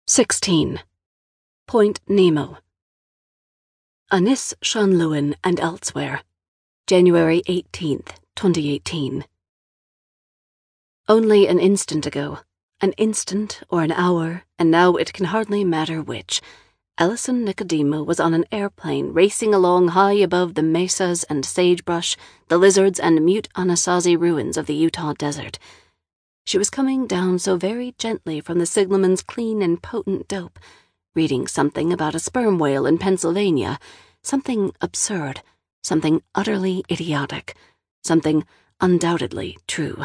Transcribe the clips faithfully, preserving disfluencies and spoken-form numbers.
sixteen. Point Nemo. Anis Llanlwyn and elsewhere, January eighteenth, twenty eighteen. Only an instant ago, an instant or an hour, and now it can hardly matter which, Ellison Nicodemo was on an airplane racing along high above the mesas and sagebrush, the lizards and mute Anasazi ruins of the Utah desert. She was coming down so very gently from the signalman's clean and potent dope, reading something about a sperm whale in Pennsylvania, something absurd, something utterly idiotic, something undoubtedly true.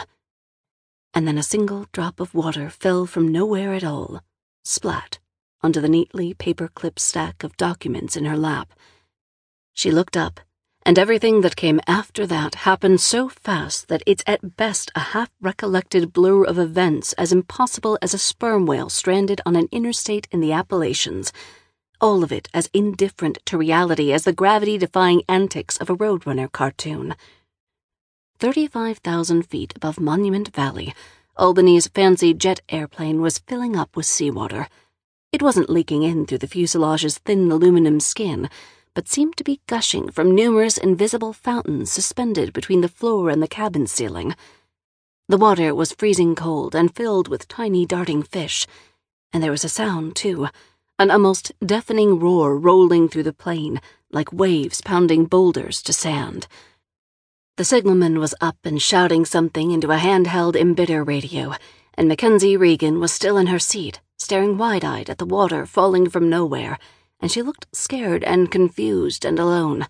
And then a single drop of water fell from nowhere at all, splat, onto the neatly paper-clipped stack of documents in her lap. She looked up, and everything that came after that happened so fast that it's at best a half-recollected blur of events as impossible as a sperm whale stranded on an interstate in the Appalachians, all of it as indifferent to reality as the gravity-defying antics of a Roadrunner cartoon. Thirty-five thousand feet above Monument Valley, Albany's fancy jet airplane was filling up with seawater. It wasn't leaking in through the fuselage's thin aluminum skin, but seemed to be gushing from numerous invisible fountains suspended between the floor and the cabin ceiling. The water was freezing cold and filled with tiny darting fish, and there was a sound, too, an almost deafening roar rolling through the plane, like waves pounding boulders to sand. The signalman was up and shouting something into a handheld emitter radio, and Mackenzie Regan was still in her seat, staring wide-eyed at the water falling from nowhere, and she looked scared and confused and alone.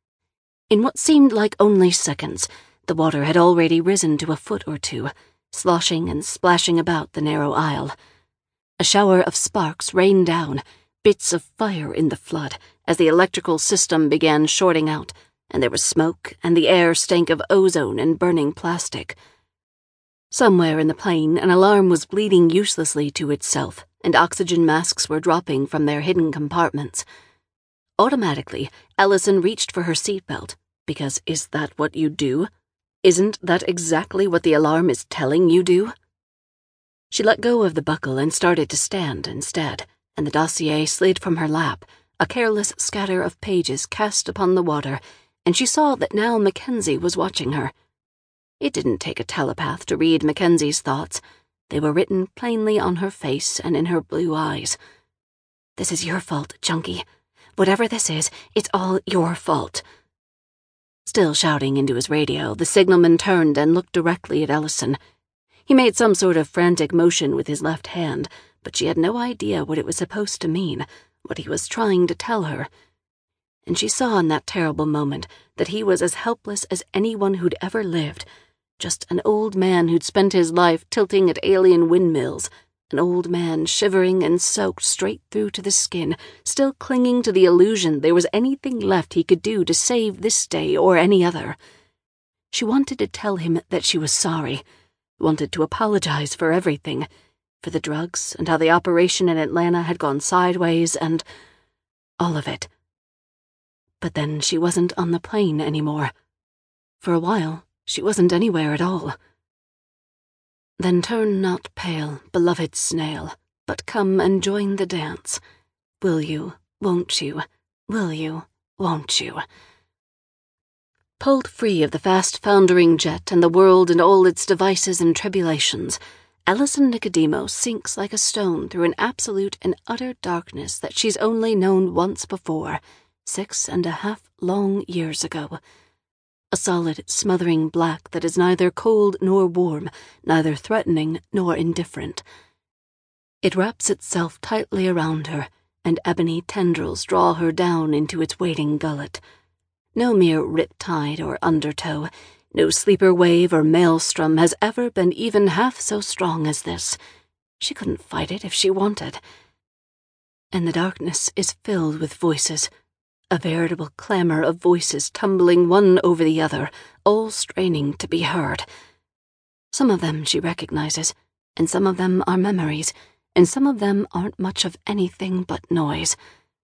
In what seemed like only seconds, the water had already risen to a foot or two, sloshing and splashing about the narrow aisle. A shower of sparks rained down, bits of fire in the flood, as the electrical system began shorting out, and there was smoke, and the air stank of ozone and burning plastic. Somewhere in the plane, an alarm was bleeding uselessly to itself, and oxygen masks were dropping from their hidden compartments. Automatically, Ellison reached for her seatbelt, because is that what you do? Isn't that exactly what the alarm is telling you do? She let go of the buckle and started to stand instead, and the dossier slid from her lap, a careless scatter of pages cast upon the water, and she saw that now Mackenzie was watching her. It didn't take a telepath to read Mackenzie's thoughts. They were written plainly on her face and in her blue eyes. "This is your fault, Junkie. Whatever this is, it's all your fault." Still shouting into his radio, the signalman turned and looked directly at Ellison. He made some sort of frantic motion with his left hand, but she had no idea what it was supposed to mean, what he was trying to tell her. And she saw in that terrible moment that he was as helpless as anyone who'd ever lived, just an old man who'd spent his life tilting at alien windmills, an old man shivering and soaked straight through to the skin, still clinging to the illusion there was anything left he could do to save this day or any other. She wanted to tell him that she was sorry, wanted to apologize for everything, for the drugs and how the operation in Atlanta had gone sideways and all of it. But then she wasn't on the plane anymore. For a while, she wasn't anywhere at all. "Then turn not pale, beloved snail, but come and join the dance. Will you, won't you, will you, won't you?" Pulled free of the fast-foundering jet and the world and all its devices and tribulations, Ellison Nicodemo sinks like a stone through an absolute and utter darkness that she's only known once before, six and a half long years ago. A solid, smothering black that is neither cold nor warm, neither threatening nor indifferent. It wraps itself tightly around her, and ebony tendrils draw her down into its waiting gullet. No mere riptide or undertow, no sleeper wave or maelstrom has ever been even half so strong as this. She couldn't fight it if she wanted. And the darkness is filled with voices, a veritable clamor of voices tumbling one over the other, all straining to be heard. Some of them she recognizes, and some of them are memories, and some of them aren't much of anything but noise.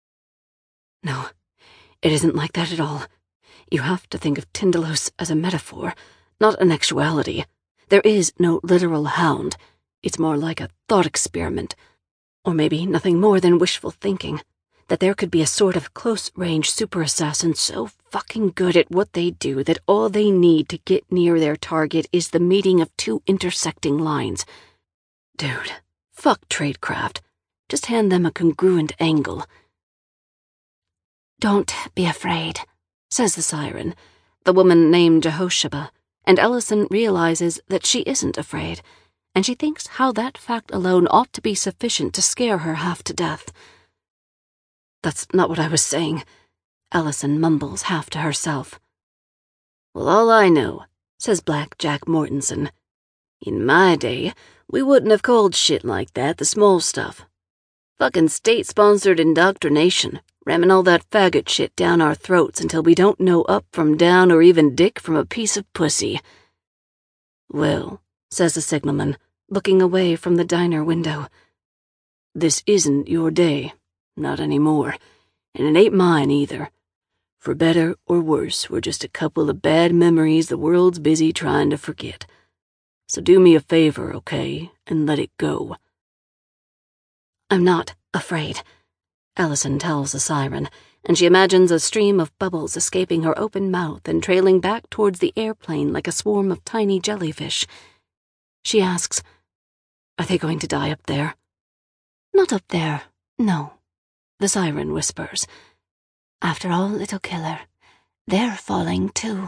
No, it isn't like that at all. You have to think of Tindalos as a metaphor, not an actuality. There is no literal hound. It's more like a thought experiment, Or maybe nothing more than wishful thinking, that there could be a sort of close-range super-assassin so fucking good at what they do that all they need to get near their target is the meeting of two intersecting lines. Dude, fuck tradecraft. Just hand them a congruent angle. "Don't be afraid," says the siren, the woman named Jehoshaba, and Ellison realizes that she isn't afraid, and she thinks how that fact alone ought to be sufficient to scare her half to death. "That's not what I was saying," Ellison mumbles half to herself. "Well, all I know," says Black Jack Mortensen, "in my day, we wouldn't have called shit like that the small stuff. Fucking state-sponsored indoctrination, ramming all that faggot shit down our throats until we don't know up from down or even dick from a piece of pussy." "Well," says the signalman, looking away from the diner window, "this isn't your day. Not anymore. And it ain't mine either. For better or worse, we're just a couple of bad memories the world's busy trying to forget. So do me a favor, okay, and let it go." "I'm not afraid," Ellison tells the siren, and she imagines a stream of bubbles escaping her open mouth and trailing back towards the airplane like a swarm of tiny jellyfish. She asks, "Are they going to die up there?" "Not up there, no," the siren whispers. "After all, little killer, they're falling too."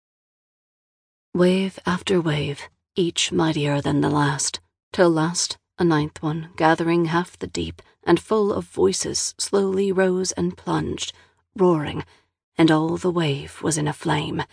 Wave after wave, each mightier than the last, till last a ninth one, gathering half the deep and full of voices, slowly rose and plunged, roaring, and all the wave was in a flame.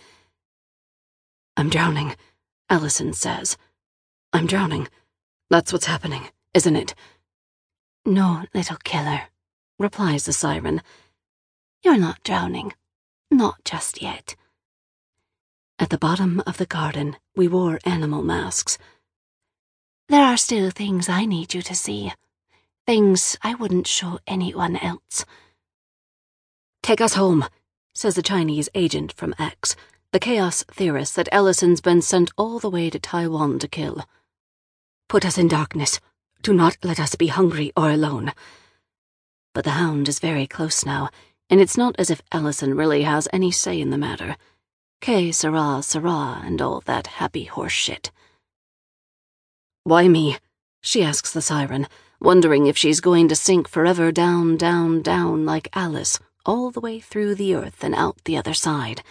"I'm drowning," Ellison says. "I'm drowning. That's what's happening, isn't it?" "No, little killer," replies the siren. "You're not drowning. Not just yet." At the bottom of the garden, we wore animal masks. "There are still things I need you to see. Things I wouldn't show anyone else." "Take us home," says the Chinese agent from X, the chaos theorist that Ellison's been sent all the way to Taiwan to kill. "Put us in darkness. Do not let us be hungry or alone." But the hound is very close now, and it's not as if Ellison really has any say in the matter. Que sera, sera, and all that happy horse shit. "Why me?" she asks the siren, wondering if she's going to sink forever down, down, down like Alice, all the way through the earth and out the other side.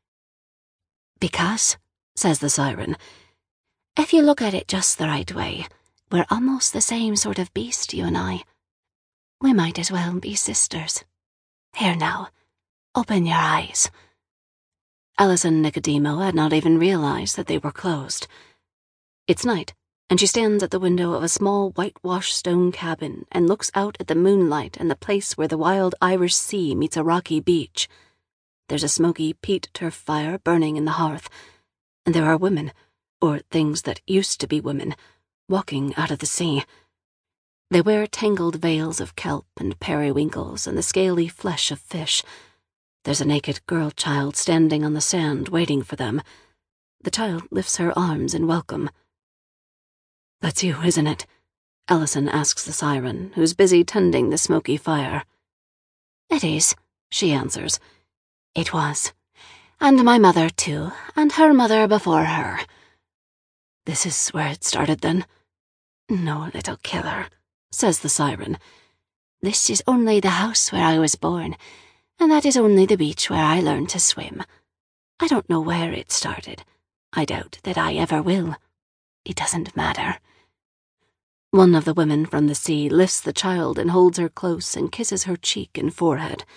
"Because," says the siren, "if you look at it just the right way, we're almost the same sort of beast, you and I. We might as well be sisters. Here now, open your eyes." Ellison Nicodemo had not even realized that they were closed. It's night, and she stands at the window of a small whitewashed stone cabin and looks out at the moonlight and the place where the wild Irish Sea meets a rocky beach. There's a smoky peat turf fire burning in the hearth, and there are women, or things that used to be women, walking out of the sea. They wear tangled veils of kelp and periwinkles and the scaly flesh of fish. There's a naked girl-child standing on the sand waiting for them. The child lifts her arms in welcome. "That's you, isn't it?" Ellison asks the siren, who's busy tending the smoky fire. "It is," she answers. "It was. And my mother, too, and her mother before her." "This is where it started, then?" "No, little killer," says the siren. "This is only the house where I was born, and that is only the beach where I learned to swim. I don't know where it started. I doubt that I ever will. It doesn't matter." One of the women from the sea lifts the child and holds her close and kisses her cheek and forehead.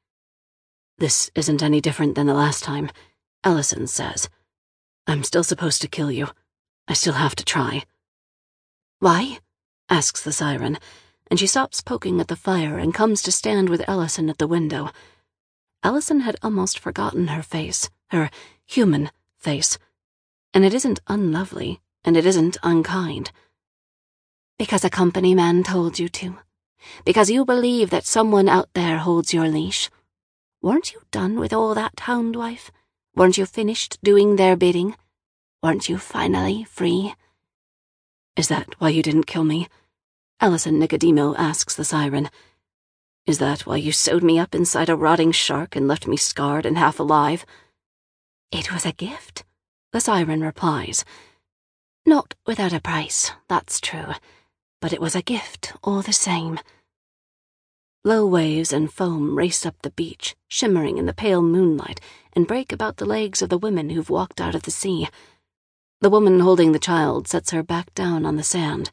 "This isn't any different than the last time," Ellison says. "I'm still supposed to kill you. I still have to try." "Why?" asks the siren, and she stops poking at the fire and comes to stand with Ellison at the window. Ellison had almost forgotten her face, her human face, and it isn't unlovely, and it isn't unkind. "Because a company man told you to. Because you believe that someone out there holds your leash. Weren't you done with all that, hound wife? Weren't you finished doing their bidding? Weren't you finally free?" "Is that why you didn't kill me?" Ellison Nicodemo asks the siren. Is that why you sewed me up inside a rotting shark and left me scarred and half alive? It was a gift, the siren replies. Not without a price, that's true, but it was a gift all the same. Low waves and foam race up the beach, shimmering in the pale moonlight, and break about the legs of the women who've walked out of the sea. The woman holding the child sets her back down on the sand.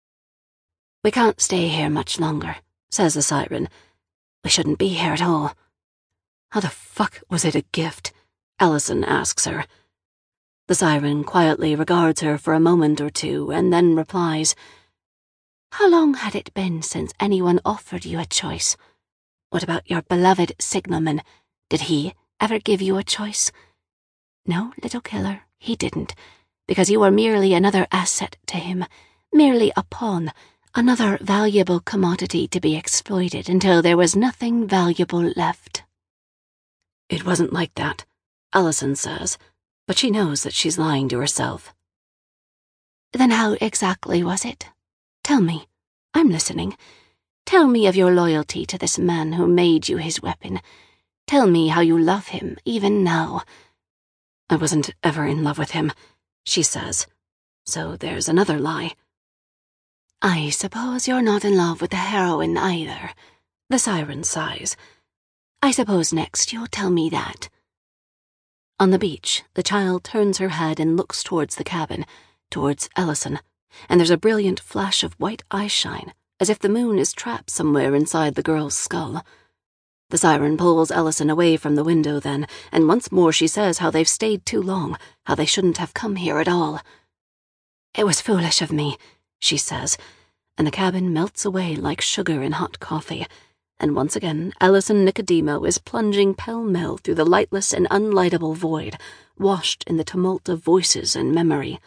We can't stay here much longer, says the siren. We shouldn't be here at all. How the fuck was it a gift? Ellison asks her. The siren quietly regards her for a moment or two and then replies, How long had it been since anyone offered you a choice? What about your beloved signalman? Did he ever give you a choice? No, little killer, he didn't, because you were merely another asset to him, merely a pawn, another valuable commodity to be exploited until there was nothing valuable left. It wasn't like that, Ellison says, but she knows that she's lying to herself. Then how exactly was it? Tell me. I'm listening. Tell me of your loyalty to this man who made you his weapon. Tell me how you love him, even now. I wasn't ever in love with him, she says. So there's another lie. I suppose you're not in love with the heroine either, the siren sighs. I suppose next you'll tell me that. On the beach, the child turns her head and looks towards the cabin, towards Ellison, and there's a brilliant flash of white eyeshine, as if the moon is trapped somewhere inside the girl's skull. The siren pulls Ellison away from the window then, and once more she says how they've stayed too long, how they shouldn't have come here at all. It was foolish of me, she says, and the cabin melts away like sugar in hot coffee, and once again Ellison Nicodemo is plunging pell-mell through the lightless and unlightable void, washed in the tumult of voices and memory.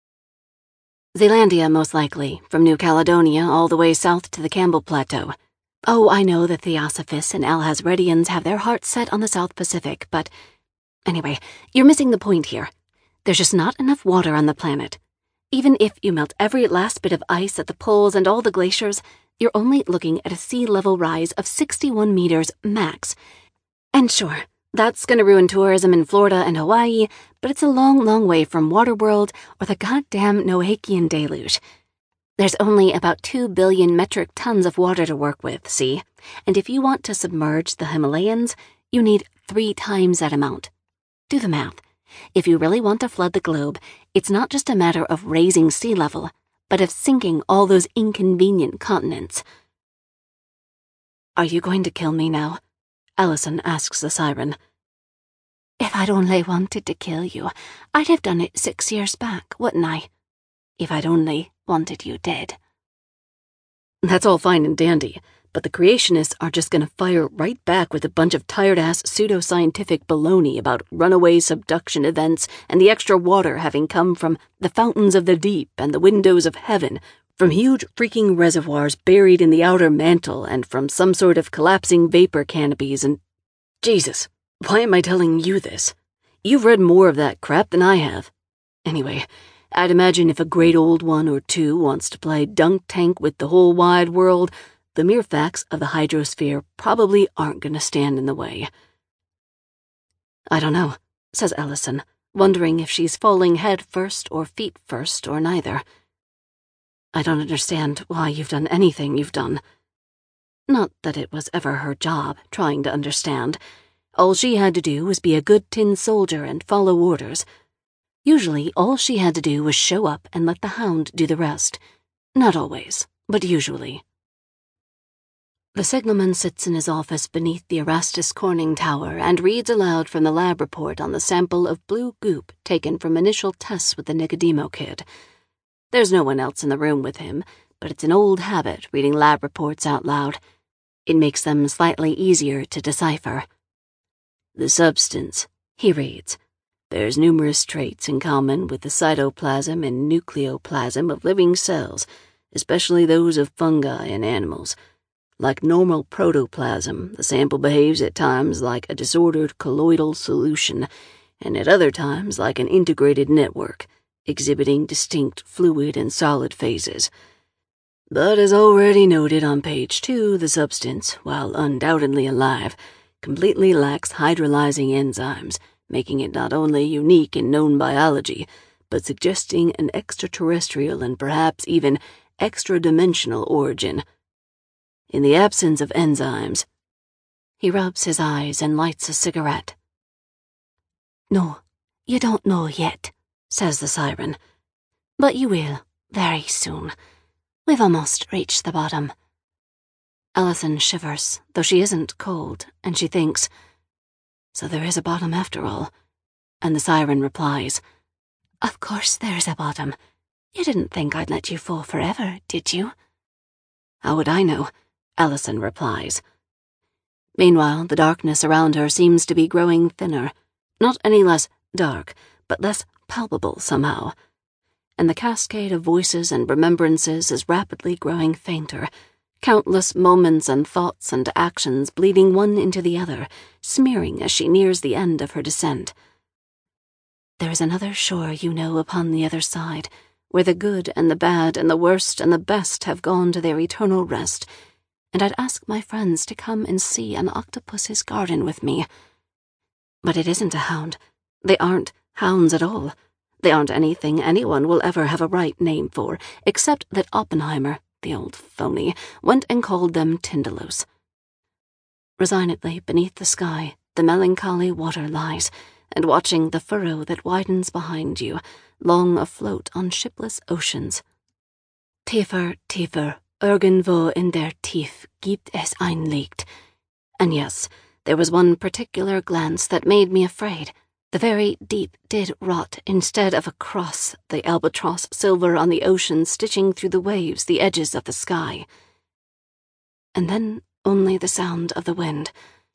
Zealandia, most likely, from New Caledonia all the way south to the Campbell Plateau. Oh, I know the Theosophists and Alhazredians have their hearts set on the South Pacific, but... Anyway, you're missing the point here. There's just not enough water on the planet. Even if you melt every last bit of ice at the poles and all the glaciers, you're only looking at a sea level rise of sixty-one meters max. And sure, that's gonna ruin tourism in Florida and Hawaii, but it's a long, long way from Waterworld or the goddamn Noachian deluge. There's only about two billion metric tons of water to work with, see? And if you want to submerge the Himalayas, you need three times that amount. Do the math. If you really want to flood the globe, it's not just a matter of raising sea level, but of sinking all those inconvenient continents. Are you going to kill me now? Ellison asks the siren. If I'd only wanted to kill you, I'd have done it six years back, wouldn't I? If I'd only wanted you dead. That's all fine and dandy, but the creationists are just gonna fire right back with a bunch of tired-ass pseudoscientific baloney about runaway subduction events and the extra water having come from the fountains of the deep and the windows of heaven, from huge freaking reservoirs buried in the outer mantle and from some sort of collapsing vapor canopies and... Jesus, why am I telling you this? You've read more of that crap than I have. Anyway, I'd imagine if a great old one or two wants to play dunk tank with the whole wide world, the mere facts of the hydrosphere probably aren't going to stand in the way. I don't know, says Ellison, wondering if she's falling head first or feet first or neither. I don't understand why you've done anything you've done. Not that it was ever her job, trying to understand. All she had to do was be a good tin soldier and follow orders. Usually, all she had to do was show up and let the hound do the rest. Not always, but usually. The signalman sits in his office beneath the Erastus Corning Tower and reads aloud from the lab report on the sample of blue goop taken from initial tests with the Nicodemo kid. There's no one else in the room with him, but it's an old habit reading lab reports out loud. It makes them slightly easier to decipher. The substance, he reads, bears numerous traits in common with the cytoplasm and nucleoplasm of living cells, especially those of fungi and animals. Like normal protoplasm, the sample behaves at times like a disordered colloidal solution, and at other times like an integrated network, exhibiting distinct fluid and solid phases. But as already noted on page two, the substance, while undoubtedly alive, completely lacks hydrolyzing enzymes, making it not only unique in known biology, but suggesting an extraterrestrial and perhaps even extra-dimensional origin. In the absence of enzymes, he rubs his eyes and lights a cigarette. "No, you don't know yet," says the siren. "But you will, very soon. We've almost reached the bottom." Ellison shivers, though she isn't cold, and she thinks, so there is a bottom after all. And the siren replies, "Of course there's a bottom. You didn't think I'd let you fall forever, did you?" "How would I know?" Ellison replies. Meanwhile, the darkness around her seems to be growing thinner, not any less dark, but less palpable somehow. And the cascade of voices and remembrances is rapidly growing fainter, countless moments and thoughts and actions bleeding one into the other, smearing as she nears the end of her descent. There is another shore, you know, upon the other side, where the good and the bad and the worst and the best have gone to their eternal rest, and I'd ask my friends to come and see an octopus's garden with me. But it isn't a hound. They aren't hounds at all. They aren't anything anyone will ever have a right name for, except that Oppenheimer, the old phony, went and called them Tindalos. Resignedly beneath the sky, the melancholy water lies, and watching the furrow that widens behind you, long afloat on shipless oceans. Tiefer, tiefer, irgendwo in der Tief gibt es ein Licht. And yes, there was one particular glance that made me afraid. The very deep did rot instead of across the albatross silver on the ocean stitching through the waves the edges of the sky. And then only the sound of the wind.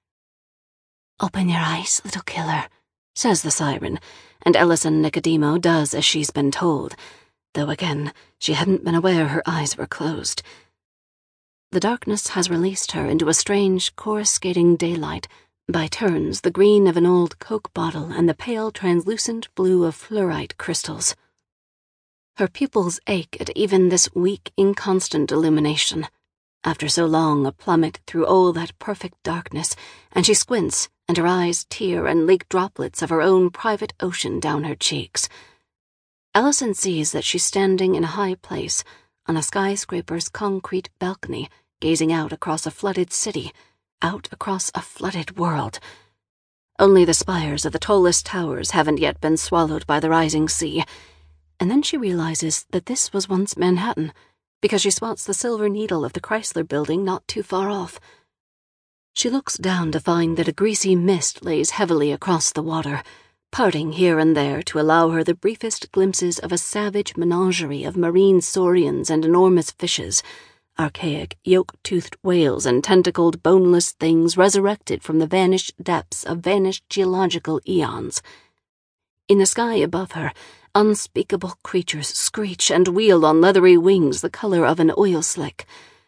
"Open your eyes, little killer," says the siren, and Ellison Nicodemo does as she's been told, though again she hadn't been aware her eyes were closed. The darkness has released her into a strange coruscating daylight, by turns the green of an old Coke bottle and the pale translucent blue of fluorite crystals. Her pupils ache at even this weak, inconstant illumination. After so long a plummet through all that perfect darkness, and she squints, and her eyes tear and leak droplets of her own private ocean down her cheeks. Ellison sees that she's standing in a high place, on a skyscraper's concrete balcony, gazing out across a flooded city, out across a flooded world. Only the spires of the tallest towers haven't yet been swallowed by the rising sea, and then she realizes that this was once Manhattan, because she spots the silver needle of the Chrysler Building not too far off. She looks down to find that a greasy mist lays heavily across the water, parting here and there to allow her the briefest glimpses of a savage menagerie of marine saurians and enormous fishes, archaic, yoke-toothed whales and tentacled, boneless things resurrected from the vanished depths of vanished geological eons. In the sky above her, unspeakable creatures screech and wheel on leathery wings the color of an oil slick.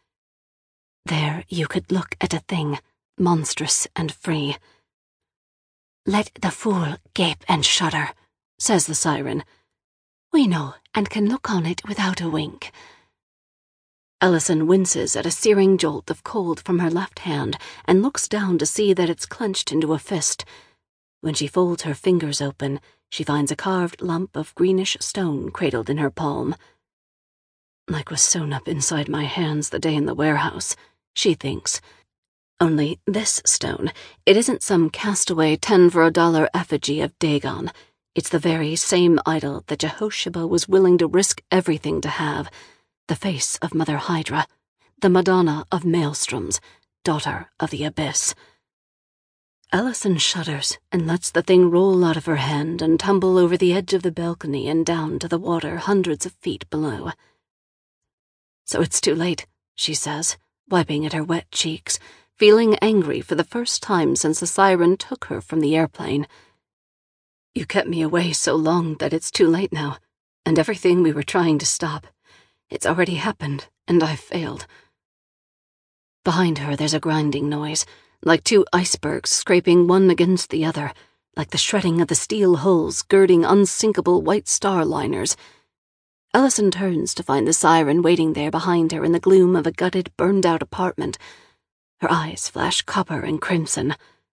There you could look at a thing, monstrous and free. "Let the fool gape and shudder," says the siren. "We know and can look on it without a wink." Ellison winces at a searing jolt of cold from her left hand and looks down to see that it's clenched into a fist. When she folds her fingers open, she finds a carved lump of greenish stone cradled in her palm. "Like was sewn up inside my hands the day in the warehouse," she thinks. Only this stone, it isn't some castaway ten-for-a-dollar effigy of Dagon. It's the very same idol that Jehosheba was willing to risk everything to have, the face of Mother Hydra, the Madonna of Maelstroms, daughter of the Abyss. Ellison shudders and lets the thing roll out of her hand and tumble over the edge of the balcony and down to the water hundreds of feet below. "So it's too late," she says, wiping at her wet cheeks, feeling angry for the first time since the siren took her from the airplane. "You kept me away so long that it's too late now, and everything we were trying to stop, it's already happened, and I've failed." Behind her there's a grinding noise, like two icebergs scraping one against the other, like the shredding of the steel hulls girding unsinkable white star liners. Ellison turns to find the siren waiting there behind her in the gloom of a gutted, burned-out apartment. Her eyes flash copper and crimson.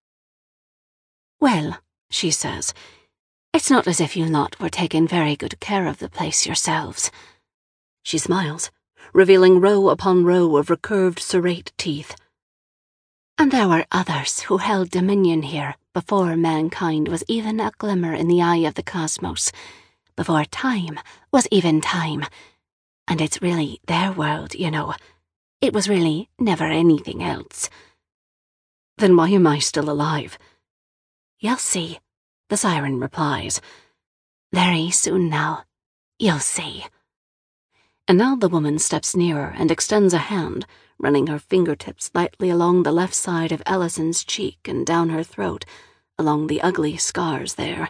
"Well," she says, "it's not as if you lot were taking very good care of the place yourselves." She smiles, revealing row upon row of recurved serrate teeth. "And there were others who held dominion here before mankind was even a glimmer in the eye of the cosmos, before time was even time. And it's really their world, you know. It was really never anything else." "Then why am I still alive?" "You'll see," the siren replies. "Very soon now, you'll see." And now the woman steps nearer and extends a hand, running her fingertips lightly along the left side of Ellison's cheek and down her throat, along the ugly scars there.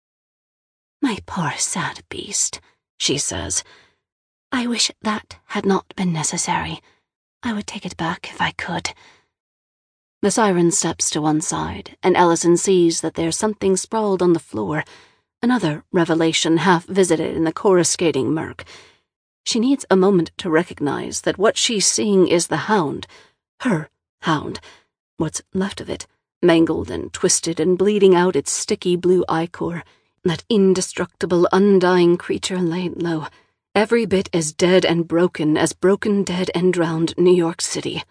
"My poor sad beast," she says. "I wish that had not been necessary. I would take it back if I could." The siren steps to one side, and Ellison sees that there's something sprawled on the floor, another revelation half visited in the coruscating murk. She needs a moment to recognize that what she's seeing is the hound, her hound, what's left of it, mangled and twisted and bleeding out its sticky blue ichor, that indestructible, undying creature laid low, every bit as dead and broken as broken, dead, and drowned New York City.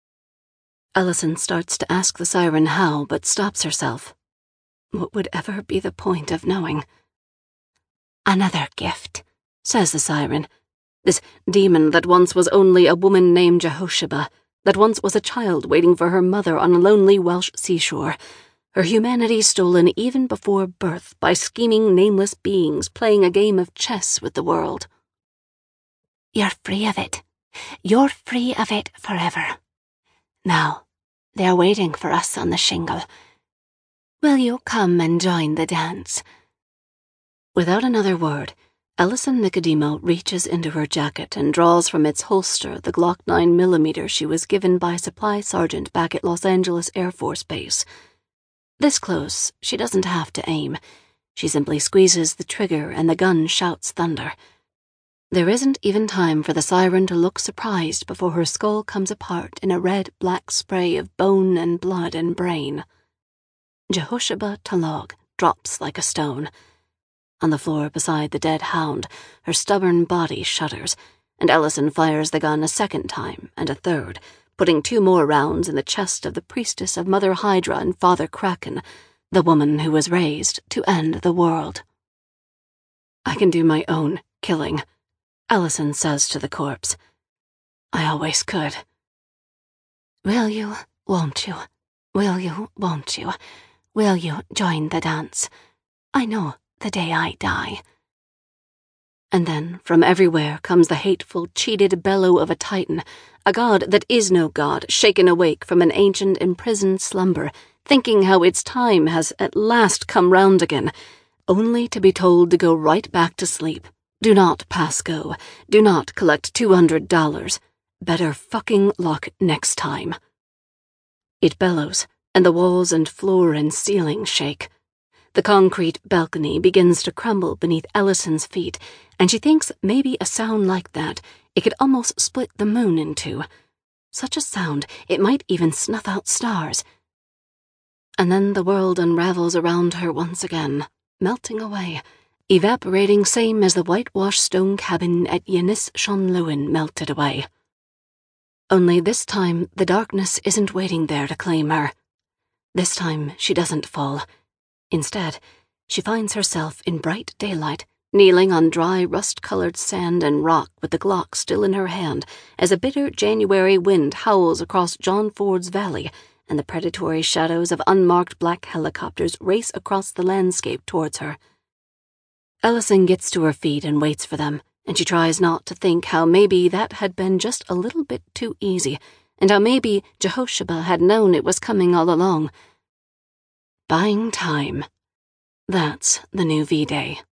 Ellison starts to ask the siren how, but stops herself. What would ever be the point of knowing? "Another gift," says the siren. "This demon that once was only a woman named Jehosheba, that once was a child waiting for her mother on a lonely Welsh seashore, her humanity stolen even before birth by scheming nameless beings playing a game of chess with the world. You're free of it. You're free of it forever. Now, they're waiting for us on the shingle. Will you come and join the dance?" Without another word, Ellison Nicodemo reaches into her jacket and draws from its holster the Glock nine millimeter she was given by a supply sergeant back at Los Angeles Air Force Base. This close, she doesn't have to aim. She simply squeezes the trigger and the gun shouts thunder. There isn't even time for the siren to look surprised before her skull comes apart in a red-black spray of bone and blood and brain. Jehosheba Talog drops like a stone. On the floor beside the dead hound, her stubborn body shudders, and Ellison fires the gun a second time and a third, putting two more rounds in the chest of the priestess of Mother Hydra and Father Kraken, the woman who was raised to end the world. "I can do my own killing," Ellison says to the corpse. "I always could." "Will you, won't you? Will you, won't you? Will you join the dance? I know the day I die." And then from everywhere comes the hateful, cheated bellow of a titan, a god that is no god, shaken awake from an ancient imprisoned slumber, thinking how its time has at last come round again, only to be told to go right back to sleep. Do not pass go. Do not collect two hundred dollars. Better fucking luck next time. It bellows, and the walls and floor and ceiling shake. The concrete balcony begins to crumble beneath Ellison's feet, and she thinks maybe a sound like that it could almost split the moon in two. Such a sound it might even snuff out stars. And then the world unravels around her once again, melting away, evaporating same as the whitewashed stone cabin at Yanis Shonlewin melted away. Only this time the darkness isn't waiting there to claim her. This time she doesn't fall. Instead, she finds herself in bright daylight, kneeling on dry rust-colored sand and rock with the Glock still in her hand as a bitter January wind howls across John Ford's Valley and the predatory shadows of unmarked black helicopters race across the landscape towards her. Ellison gets to her feet and waits for them, and she tries not to think how maybe that had been just a little bit too easy, and how maybe Jehosheba had known it was coming all along. Buying time. That's the new V-Day.